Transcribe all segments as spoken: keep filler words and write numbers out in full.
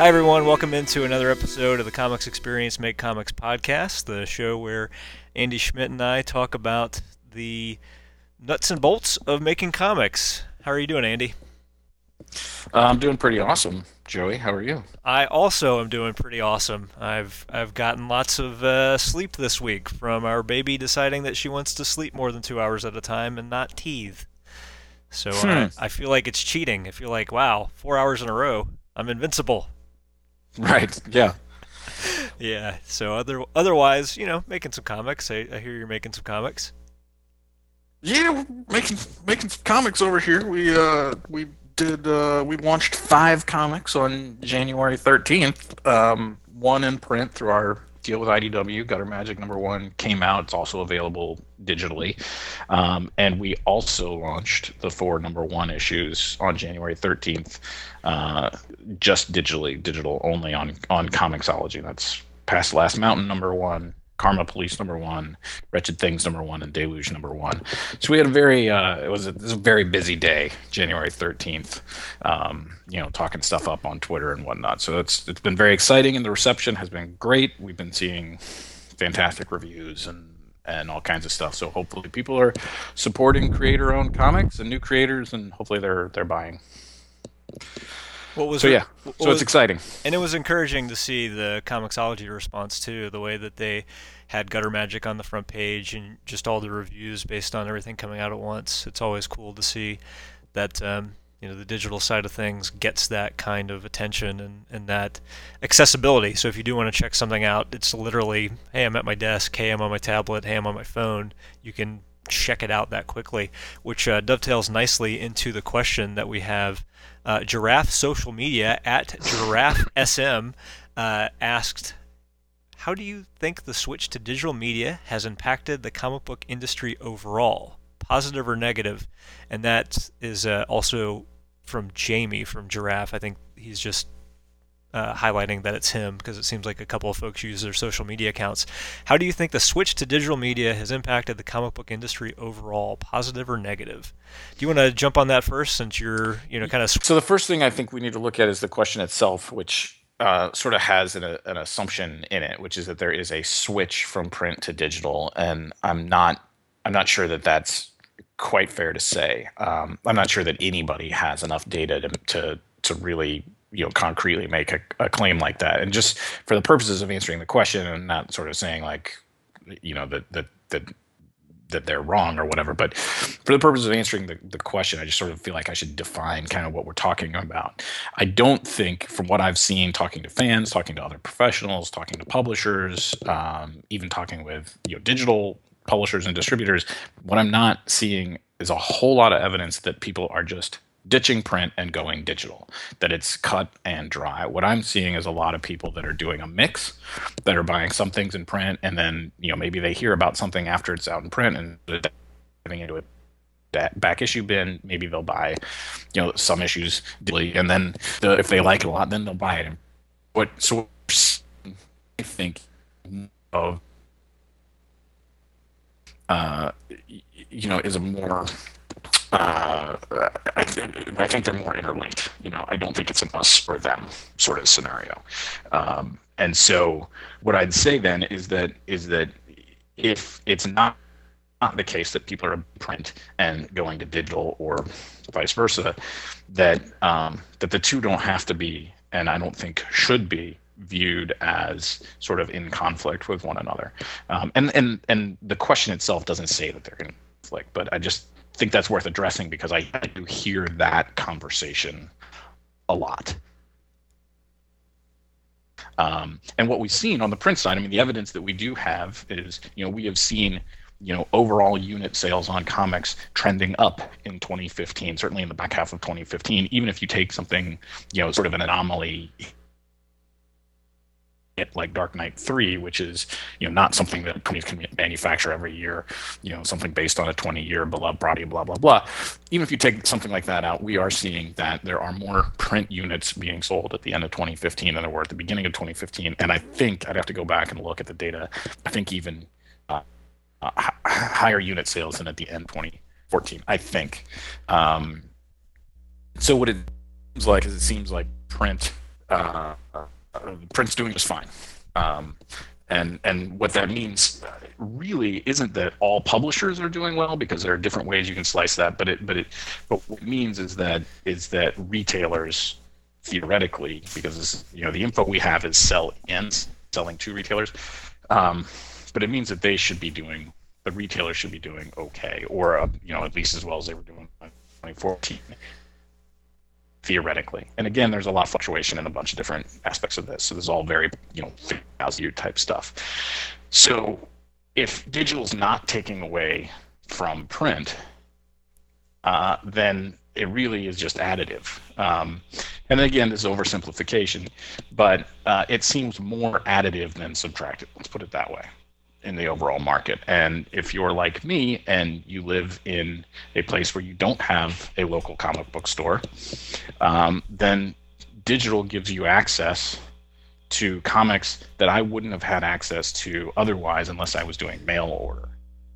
Hi, everyone. Welcome into another episode of the Comics Experience Make Comics podcast, the show where Andy Schmidt and I talk about the nuts and bolts of making comics. How are you doing, Andy? Uh, I'm doing pretty awesome, Joey. How are you? I also am doing pretty awesome. I've I've gotten lots of uh, sleep this week from our baby deciding that she wants to sleep more than two hours at a time and not teethe. So I, Hmm. I feel like it's cheating. I feel like, wow, four hours in a row. I'm invincible. Right. Yeah. Yeah. So other otherwise, you know, making some comics. I, I hear you're making some comics. Yeah, we're making making some comics over here. We uh we did uh we launched five comics on January thirteenth. Um, one in print through our deal with I D W. Gutter Magic number one came out. It's also available digitally. Um, and we also launched the four number one issues on January thirteenth, uh, just digitally, digital only on on Comixology. That's Past Last Mountain number one, Karma Police number one, Wretched Things number one, and Deluge number one. So we had a very uh, it was a, it was a very busy day, January thirteenth. Um, you know, talking stuff up on Twitter and whatnot. So it's it's been very exciting, and the reception has been great. We've been seeing fantastic reviews and and all kinds of stuff. So hopefully people are supporting creator-owned comics and new creators, and hopefully they're they're buying. What was So it? yeah, What so it's was exciting. And it was encouraging to see the Comixology response too. The way that they had Gutter Magic on the front page and just all the reviews based on everything coming out at once. It's always cool to see that um, you know the digital side of things gets that kind of attention and, and that accessibility. So if you do want to check something out, it's literally, hey, I'm at my desk, hey, I'm on my tablet, hey, I'm on my phone. You can check it out that quickly, which uh, dovetails nicely into the question that we have. Uh, Giraffe Social Media at Giraffe S M uh, asked, how do you think the switch to digital media has impacted the comic book industry overall, positive or negative? And that is uh, also from Jamie from Giraffe. I think he's just uh, highlighting that it's him because it seems like a couple of folks use their social media accounts. How do you think the switch to digital media has impacted the comic book industry overall, positive or negative? Do you want to jump on that first, since you're, you know, kind of. So the first thing I think we need to look at is the question itself, which uh, sort of has an, an assumption in it, which is that there is a switch from print to digital, and I'm not I'm not sure that that's quite fair to say. Um, I'm not sure that anybody has enough data to to, to really you know concretely make a, a claim like that. And just for the purposes of answering the question, and not sort of saying like you know that that that that they're wrong or whatever. But for the purpose of answering the, the question, I just sort of feel like I should define kind of what we're talking about. I don't think, from what I've seen, talking to fans, talking to other professionals, talking to publishers, um, even talking with you know digital publishers and distributors, what I'm not seeing is a whole lot of evidence that people are just ditching print and going digital, that it's cut and dry. What I'm seeing is a lot of people that are doing a mix, that are buying some things in print, and then you know maybe they hear about something after it's out in print and diving into a back issue bin. Maybe they'll buy you know some issues digitally, and then the, if they like it a lot, then they'll buy it. What so I think of uh, you know is a more uh, I, th- I think they're more interlinked. You know, I don't think it's an us or them sort of scenario. Um, and so, what I'd say then is that is that if it's not not the case that people are print and going to digital or vice versa, that um, that the two don't have to be, and I don't think should be viewed as sort of in conflict with one another. Um, and and and the question itself doesn't say that they're in conflict, but I just think that's worth addressing because I, I do hear that conversation a lot. Um, and what we've seen on the print side, I mean, the evidence that we do have is, you know, we have seen, you know, overall unit sales on comics trending up in twenty fifteen, certainly in the back half of twenty fifteen, even if you take something, you know, sort of an anomaly like Dark Knight three, which is you know not something that companies can manufacture every year, you know something based on a twenty-year beloved body, blah blah blah. Even if you take something like that out, we are seeing that there are more print units being sold at the end of twenty fifteen than there were at the beginning of twenty fifteen. And I think I'd have to go back and look at the data. I think even uh, uh, h- higher unit sales than at the end of twenty fourteen. I think. Um, so what it seems like is it seems like print uh, uh, print's doing just fine. Um, and and what that means really isn't that all publishers are doing well, because there are different ways you can slice that. But it but it but what it means is that is that retailers, theoretically, because this, you know, the info we have is sell in selling to retailers, um, but it means that they should be doing the retailers should be doing okay, or uh, you know, at least as well as they were doing in twenty fourteen. Theoretically. And again, there's a lot of fluctuation in a bunch of different aspects of this. So this is all very, you know, value type stuff. So if digital's not taking away from print, uh, then it really is just additive. Um, and again, this is oversimplification, but uh, it seems more additive than subtractive. Let's put it that way in the overall market. And if you're like me and you live in a place where you don't have a local comic book store, um, then digital gives you access to comics that I wouldn't have had access to otherwise unless I was doing mail order.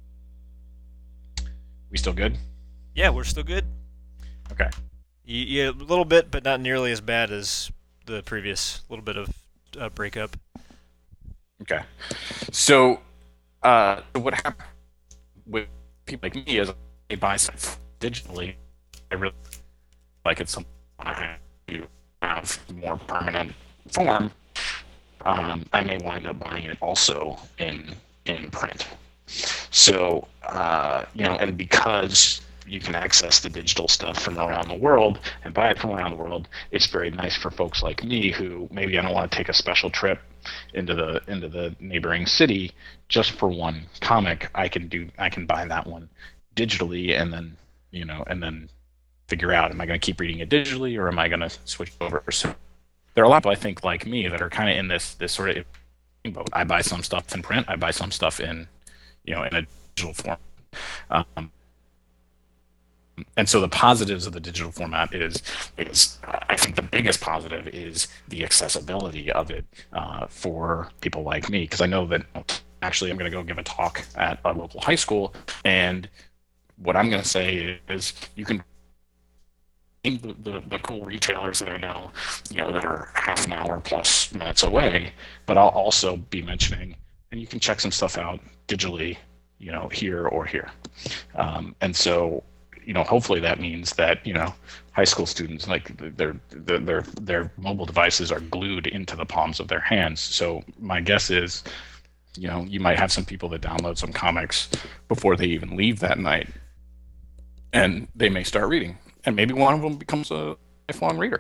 We still good? Yeah, we're still good. Okay. Yeah, a little bit, but not nearly as bad as the previous little bit of uh, breakup. Okay. So uh, what happens with people like me is they buy stuff digitally. I really like it's something I have more permanent form. Um, I may wind up buying it also in in print. So uh, you know, and because you can access the digital stuff from around the world and buy it from around the world, it's very nice for folks like me who maybe I don't want to take a special trip into the into the neighboring city just for one comic. I can do I can buy that one digitally, and then you know and then figure out, am I going to keep reading it digitally or am I going to switch over? So there are a lot of people, I think, like me, that are kind of in this this sort of boat. I buy some stuff in print, I buy some stuff in you know in a digital form. Um, and so the positives of the digital format is is I think the biggest positive is the accessibility of it uh, for people like me, because I know that actually I'm going to go give a talk at a local high school, and what I'm going to say is you can the, the, the cool retailers that I know, you know, that are half an hour plus minutes away, but I'll also be mentioning, and you can check some stuff out digitally, you know, here or here. Um, and so, you know, hopefully that means that, you know, high school students, like their, their, their, their mobile devices are glued into the palms of their hands. So my guess is, you know, you might have some people that download some comics before they even leave that night, and they may start reading. And maybe one of them becomes a lifelong reader.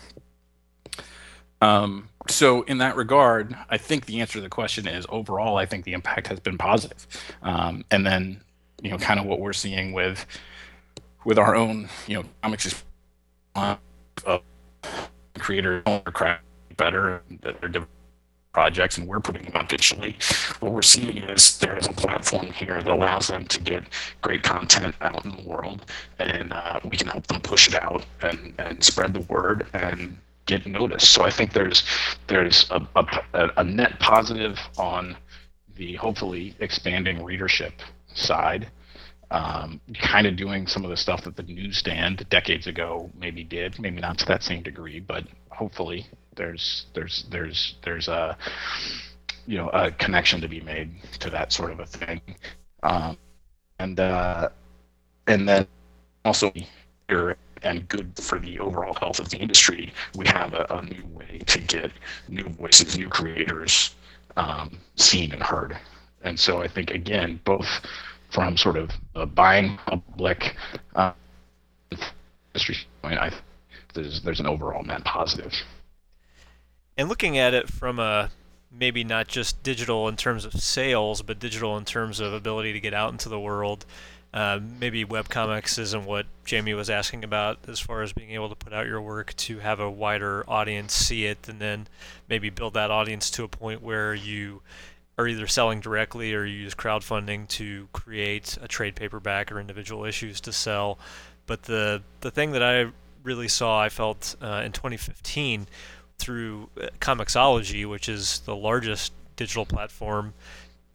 Um, so in that regard, I think the answer to the question is overall, I think the impact has been positive. Um, and then, you know, kind of what we're seeing with with our own, you know, comics is uh, creators are crafting better, that they're projects, and we're putting them out digitally. What we're seeing is there is a platform here that allows them to get great content out in the world, and uh, we can help them push it out and, and spread the word and get noticed. So I think there's there's a, a, a net positive on the hopefully expanding readership side. Um, kind of doing some of the stuff that the newsstand decades ago maybe did, maybe not to that same degree, but hopefully there's there's there's there's a you know a connection to be made to that sort of a thing, um, and uh, and then also and good for the overall health of the industry. We have a, a new way to get new voices, new creators um, seen and heard, and so I think again both from sort of a buying public uh, industry point, I there's there's an overall net positive. And looking at it from a maybe not just digital in terms of sales, but digital in terms of ability to get out into the world, uh, maybe webcomics isn't what Jamie was asking about as far as being able to put out your work to have a wider audience see it, and then maybe build that audience to a point where you are either selling directly or you use crowdfunding to create a trade paperback or individual issues to sell. But the the thing that I really saw, I felt uh, in twenty fifteen through Comixology, which is the largest digital platform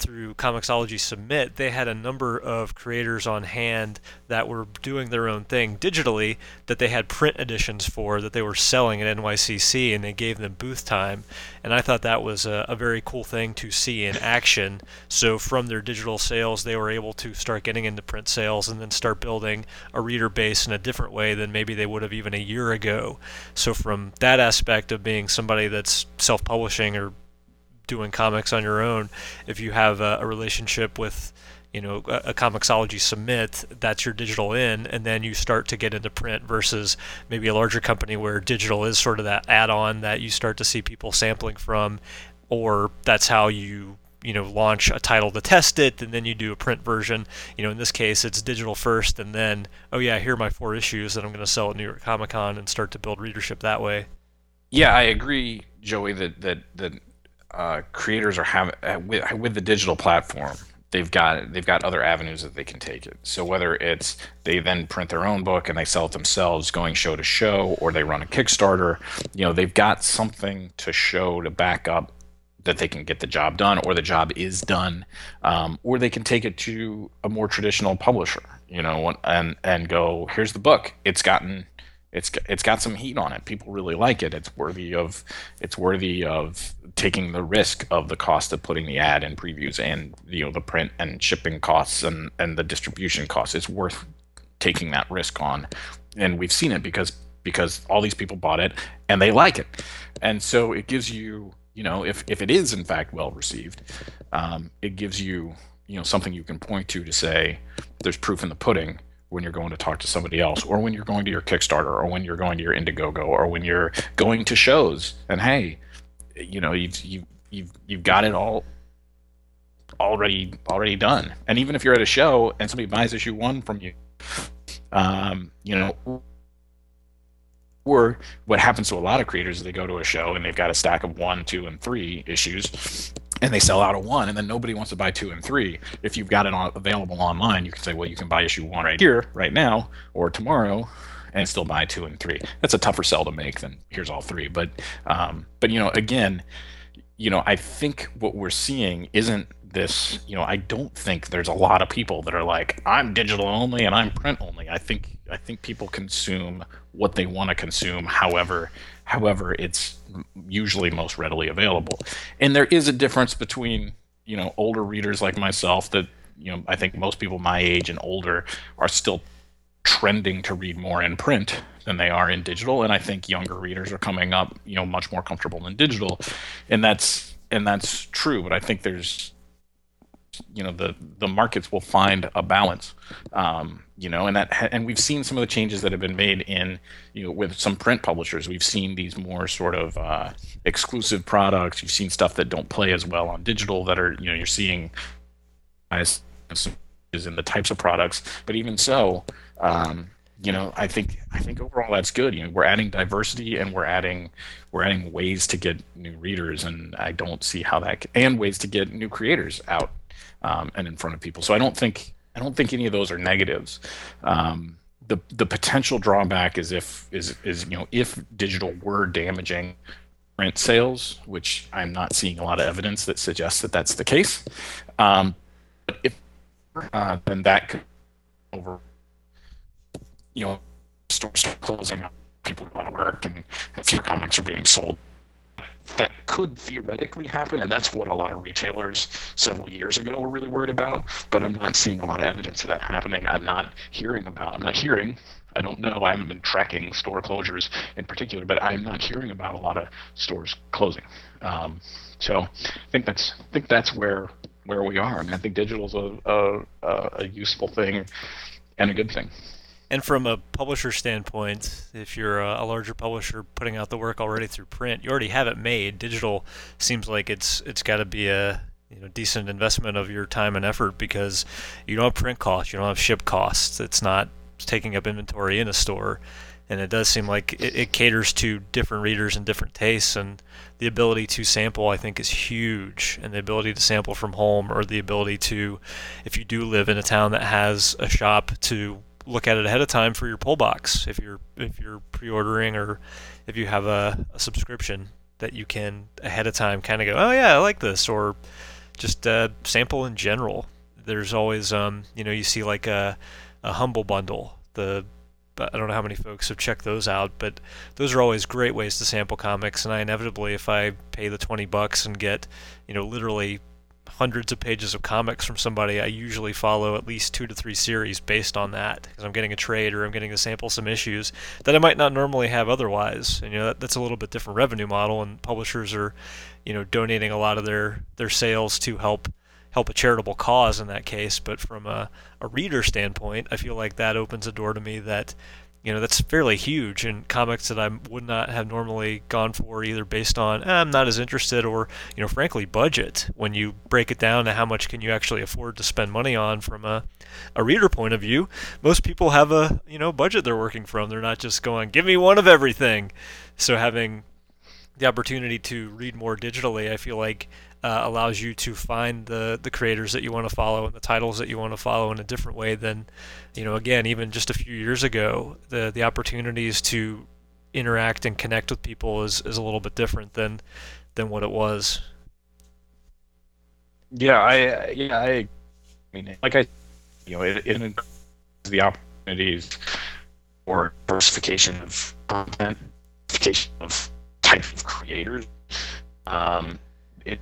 through Comixology Submit, they had a number of creators on hand that were doing their own thing digitally that they had print editions for that they were selling at N Y C C, and they gave them booth time. And I thought that was a, a very cool thing to see in action. So from their digital sales, they were able to start getting into print sales and then start building a reader base in a different way than maybe they would have even a year ago. So from that aspect of being somebody that's self-publishing or doing comics on your own, if you have a, a relationship with, you know, a, a Comixology Submit, that's your digital in, and then you start to get into print versus maybe a larger company where digital is sort of that add-on that you start to see people sampling from, or that's how you you know launch a title to test it, and then you do a print version. You know, in this case, it's digital first, and then, oh yeah, here are my four issues that I'm going to sell at New York Comic Con, and start to build readership that way. Yeah, I agree, Joey, that that that uh, creators are having uh, with, with the digital platform. They've got they've got other avenues that they can take it. So whether it's they then print their own book and they sell it themselves, going show to show, or they run a Kickstarter, you know, they've got something to show to back up that they can get the job done, or the job is done, um, or they can take it to a more traditional publisher, you know, and and go, here's the book. It's gotten, it's it's got some heat on it. People really like it. It's worthy of, it's worthy of taking the risk of the cost of putting the ad in previews, and you know the print and shipping costs and and the distribution costs. It's worth taking that risk on, and we've seen it because because all these people bought it and they like it, and so it gives you. You know, if, if it is in fact well received, um, it gives you, you know, something you can point to to say there's proof in the pudding when you're going to talk to somebody else, or when you're going to your Kickstarter, or when you're going to your Indiegogo, or when you're going to shows. And hey, you know, you've you've you've, you've got it all already already done. And even if you're at a show and somebody buys issue one from you, um, you know. Or what happens to a lot of creators is they go to a show and they've got a stack of one, two, and three issues, and they sell out of one, and then nobody wants to buy two and three. If you've got it on, available online, you can say, well, you can buy issue one right here, right now, or tomorrow, and still buy two and three. That's a tougher sell to make than here's all three. But, um, but you know, again, you know, I think what we're seeing isn't this. You know, I don't think there's a lot of people that are like, I'm digital only and I'm print only. I think I think people consume what they want to consume, however however it's usually most readily available. And there is a difference between, you know, older readers like myself that, you know, I think most people my age and older are still trending to read more in print than they are in digital, and I think younger readers are coming up, you know, much more comfortable in digital, and that's and that's true. But I think there's, you know, the the markets will find a balance, um, you know, and that and we've seen some of the changes that have been made in, you know, with some print publishers. We've seen these more sort of uh, exclusive products. You've seen stuff that don't play as well on digital that are, you know, you're seeing as in the types of products. But even so, um, you know, I think I think overall that's good. You know, we're adding diversity, and we're adding we're adding ways to get new readers, and I don't see how that and ways to get new creators out um, and in front of people. So I don't think I don't think any of those are negatives. Um, the the potential drawback is if is is you know if digital were damaging print sales, which I'm not seeing a lot of evidence that suggests that that's the case. Um, but if uh, then that could over. You know, stores start closing, people go to work, and a few comics are being sold. That could theoretically happen, and that's what a lot of retailers several years ago were really worried about. But I'm not seeing a lot of evidence of that happening. I'm not hearing about. I'm not hearing. I don't know. I haven't been tracking store closures in particular, but I'm not hearing about a lot of stores closing. Um, so I think that's I think that's where where we are. I mean, I think digital is a, a a useful thing and a good thing. And from a publisher standpoint, if you're a, a larger publisher putting out the work already through print, you already have it made. Digital seems like it's it's got to be a you know decent investment of your time and effort, because you don't have print costs, you don't have ship costs. It's not taking up inventory in a store, and it does seem like it, it caters to different readers and different tastes. And the ability to sample, I think, is huge. And the ability to sample from home, or the ability to, if you do live in a town that has a shop, to look at it ahead of time for your pull box, if you're if you're pre-ordering, or if you have a, a subscription, that you can ahead of time kind of go, oh yeah, I like this, or just uh, sample in general. There's always, um, you know, you see like a, a Humble Bundle. The I don't know how many folks have checked those out, but those are always great ways to sample comics. And I inevitably, if I pay the twenty bucks and get, you know, literally hundreds of pages of comics from somebody, I usually follow at least two to three series based on that, because I'm getting a trade or I'm getting to sample some issues that I might not normally have otherwise. And you know that, that's a little bit different revenue model, and publishers are, you know, donating a lot of their their sales to help help a charitable cause in that case. But from a, a reader standpoint, I feel like that opens a door to me that, you know, that's fairly huge in comics that I would not have normally gone for, either based on eh, I'm not as interested, or, you know, frankly, budget. When you break it down to how much can you actually afford to spend money on from a, a reader point of view, most people have a, you know, budget they're working from. They're not just going, give me one of everything. So having the opportunity to read more digitally, I feel like uh, allows you to find the the creators that you want to follow and the titles that you want to follow in a different way than, you know, again, even just a few years ago. The the opportunities to interact and connect with people is, is a little bit different than than what it was. Yeah, I yeah I, I mean, like I, you know, it, it increases the opportunities for diversification of content, diversification of type of creators. Um, it,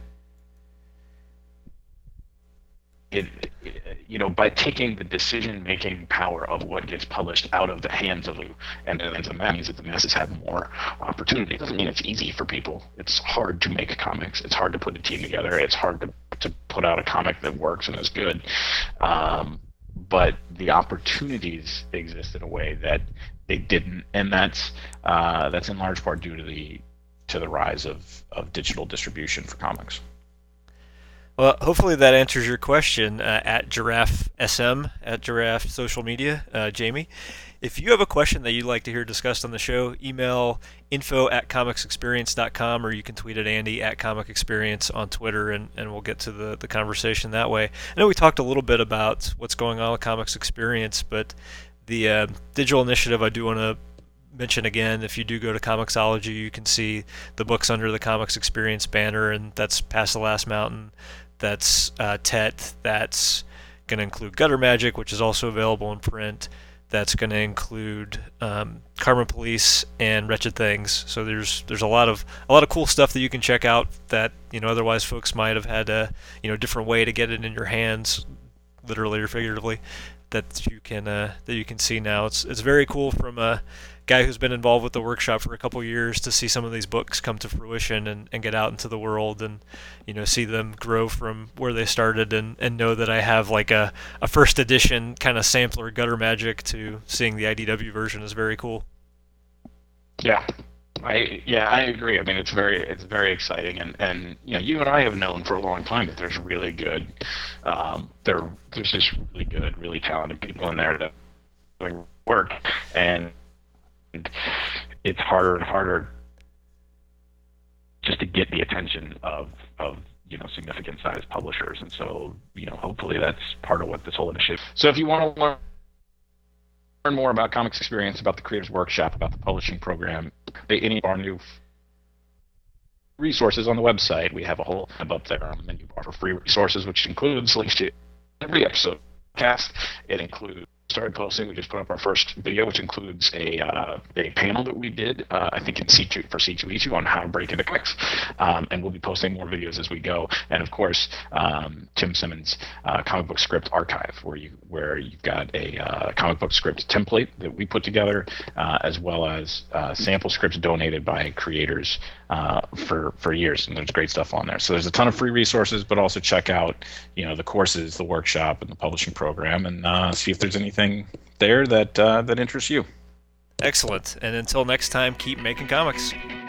it, it, you know, by taking the decision-making power of what gets published out of the hands of you, and, and that means that the masses have more opportunity. It doesn't mean it's easy for people. It's hard to make comics. It's hard to put a team together. It's hard to, to put out a comic that works and is good. Um, but the opportunities exist in a way that they didn't, and that's uh, that's in large part due to the to the rise of, of digital distribution for comics. Well, hopefully that answers your question uh, at Giraffe S M, at Giraffe Social Media, uh, Jamie. If you have a question that you'd like to hear discussed on the show, email info at comics experience dot com, or you can tweet at Andy at Comic Experience on Twitter, and, and we'll get to the, the conversation that way. I know we talked a little bit about what's going on with Comics Experience, but the uh, digital initiative I do want to mention again. If you do go to Comixology, you can see the books under the Comics Experience banner, and that's Past the Last Mountain, that's uh, Tet, that's going to include Gutter Magic, which is also available in print, that's going to include um, Karma Police and Wretched Things. So there's there's a lot of a lot of cool stuff that you can check out that, you know, otherwise folks might have had a, you know, different way to get it in your hands, literally or figuratively, that you can uh, that you can see now. It's it's very cool from a guy who's been involved with the workshop for a couple years to see some of these books come to fruition and, and get out into the world, and, you know, see them grow from where they started, and, and know that I have like a, a first edition kind of sampler Gutter Magic to seeing the I D W version is very cool. Yeah. I yeah, I agree. I mean, it's very it's very exciting, and, and you know, you and I have known for a long time that there's really good, um, there there's just really good, really talented people in there that are doing work, and it's harder and harder just to get the attention of of you know, significant sized publishers, and so, you know, hopefully that's part of what this whole initiative. So if you want to learn learn more about Comics Experience, about the Creators Workshop, about the publishing program, any of our new resources on the website, we have a whole tab up there on the menu bar for free resources, which includes links to every episode cast. It includes started posting. We just put up our first video, which includes a uh, a panel that we did, uh, I think in C two for C two E two on how to break into comics, um, and we'll be posting more videos as we go. And of course, um, Tim Simmons' uh, comic book script archive, where you where you've got a uh, comic book script template that we put together, uh, as well as uh, sample scripts donated by creators uh, for for years, and there's great stuff on there. So there's a ton of free resources, but also check out, you know, the courses, the workshop, and the publishing program, and uh, see if there's anything there that uh, that interests you. Excellent. And until next time, keep making comics.